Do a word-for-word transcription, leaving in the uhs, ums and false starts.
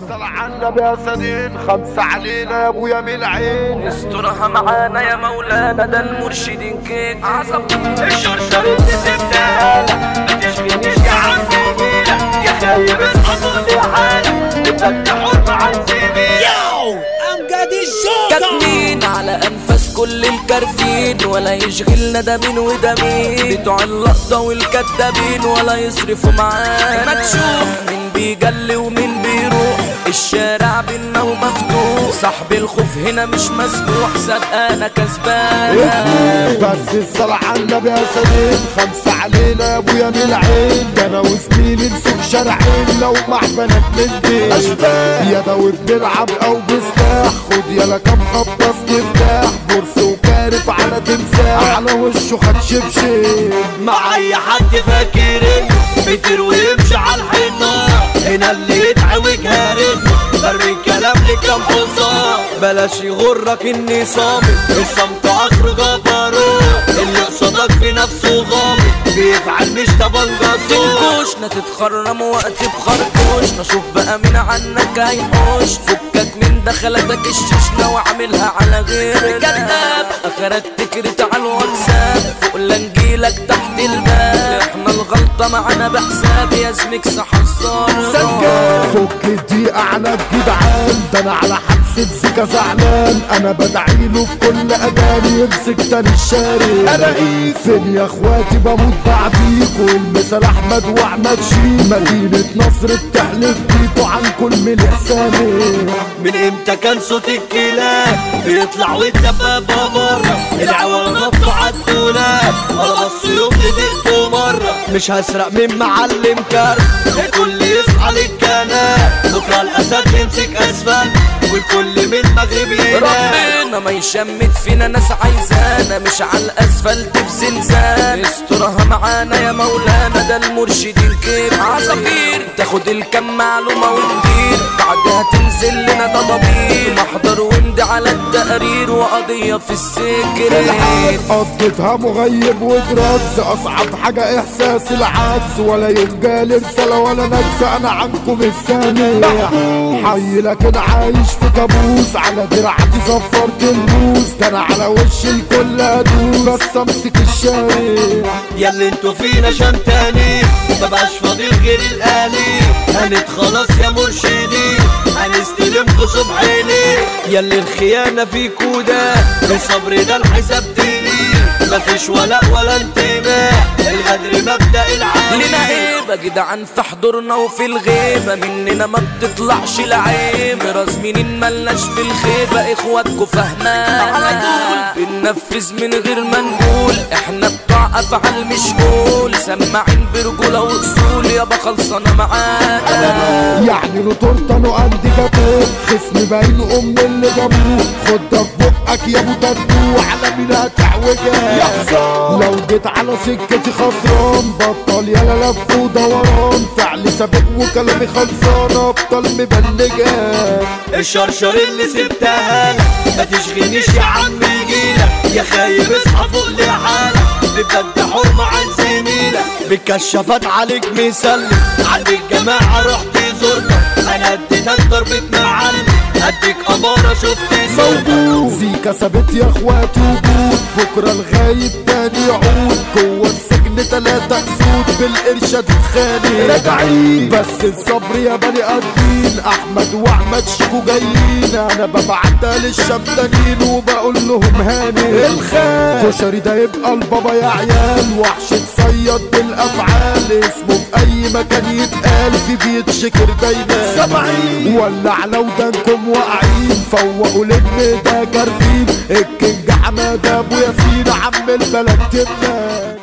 صل على النبي يا سنين، خمسة علينا يا ابويا من العين، استرها معانا يا مولانا، ده المرشدين كيك عصب الشرشر اللي سبتها ما تشغلنيش يا عم جميلة، يا خايب اصحى لي حالي انت حر مع الزميلة. ياو امجد الجوكر كاتمين على انفاس كل الكارفين، ولا يشغلنا ده مين وده مين، بتوع اللقطة والكدابين ولا يصرفوا معانا. ما تشوف مين بيجلي ومين بيروح، الشارع بينا ومفتوح، صاحب الخوف هنا مش مسموح، صدقانا كسبانة. بس الصلاة على النبي يا سنين، خمسة علينا يا ابويا من العين، ده انا وزميلي نسوق شارعين لو محبنك من دي اشباه، يا ده وبنلعب او بسلاح، خد يلا كام خبص مفتاح، بورس وكارف على تمساح، على وشه خد شبشب مع اي حد فاكر انه بيطير ويمشي على الحيطة، هنا اللي يتعوج هارد برمي الكلام لكام حصان، بلاش يغرك اني صامت، الصمت اخره جبروت، اللي قصادك في نفسه غامض بيفعل مش طبنجة تنكوشنا تتخرم وقت بخرطوشنا، شوف بقى مين عنك هيحوش، فكك من دخلتك الشيشنا وعاملها على غيرك كذاب، اخرك تكرت على الواتساب فوق لنجيلك تحت الباب، احنا الغلطة معانا بحساب يا زميك صح الصار فك الدقيقة على الجدعان، ده انا على حبسة زكا زعلان، انا بدعيله في كل اذان يمسك تاني الشارع، انا ايه فين يا اخواتي بموت بعديكوا، المثال احمد واحمد شيك، مدينة نصر بتحلف بيكوا عن كل من احساني. من امتى كان صوت الكلاب بيطلع والدبابة بره، العوال نطوا عالدولاب ولا بصوا يوم لدقته مرة، مش هسرق من معلم كارت الكل يصحى للكناب، بكرة الاسد يمسك اسفل والكل من المغرب ينام. ربنا ما يشمت فينا ناس عايزانا، مش على الاسفلت في زنزان، استرها معانا يا مولانا، ده المرشدين كيف عصافير، تاخد الكم معلومة وتدير، بعدها تنزل لنا ضبابير، محضر ومضي على التقرير وقضية في السكريت، قضيتها مغيب ودراكس، اصعب حاجة احساس العكس، ولا يوم جالي رسالة ولا نكسة، انا عنكم الثاني حي لكن عايش في كابوس، على دراعتي صفرت الموس، ده انا على وش الكل ادوس، بس امسك الشارع ياللي انتوا فينا شمتاني مبقاش فاضل غير الآلي، هنت خلاص يا مرشدي هنستلمكوا صبحيني، ياللي الخيانة فيكوا ده الصبر ده الحساب تقيل، مفيش ولا ولا انتماء، الغدر مبدأ العالي، لنا هيبة جدعان في حضورنا وفي الغيبة، مننا ما بتطلعش لعيب، رازمين ملناش في الخيبة، اخواتكوا فهمان على طول بننفذ من غير ما نقول، احنا بتوع افعال مش قول، سماعين برجولة واصول يابا خلصانة معانا، يعني نطورتا نو عندي جاتوه، خصم باين ام اللي جابوه، خد ده في بقك يا ابو تاتو، على مين هتعوجها لو جيت على سكتي خسران، بطل يالا لف ودوران، فعلي سابق وكلامي خلصان، ابطال مبلجة الشرشر اللي سبتها لك ما تشغلنيش يا عم يجيلك، يا خايب اصحى فوق لحالك، بجد حرمة عن زميلك، بالكشافات عليك مسلم، عند الجماعة رحت زرتك، انا اديتك ضربة معلم، اديك امارة شفت موجود، زيكا ثابت يا اخواتي وجود، بكرة الغايب تاني يعود، جوه السجن تلاتة اسود، بالارشاد اتخانق راجعين، بس الصبر يا بني ادمين، احمد واحمد شيكو جايين، انا ببعتها للشمتانين وبقول لهم هاني الخان، كشري ده يبقى البابا يا عيال، وحش تصيد بالافعال، اسمه في اي مكان يتقال، في بيتشكر دايما سامعين، ولع لو دانكم واقعين، فوقوا لان ده كارفين، الكينج حماد ابو ياسين، عم البلد تبنى.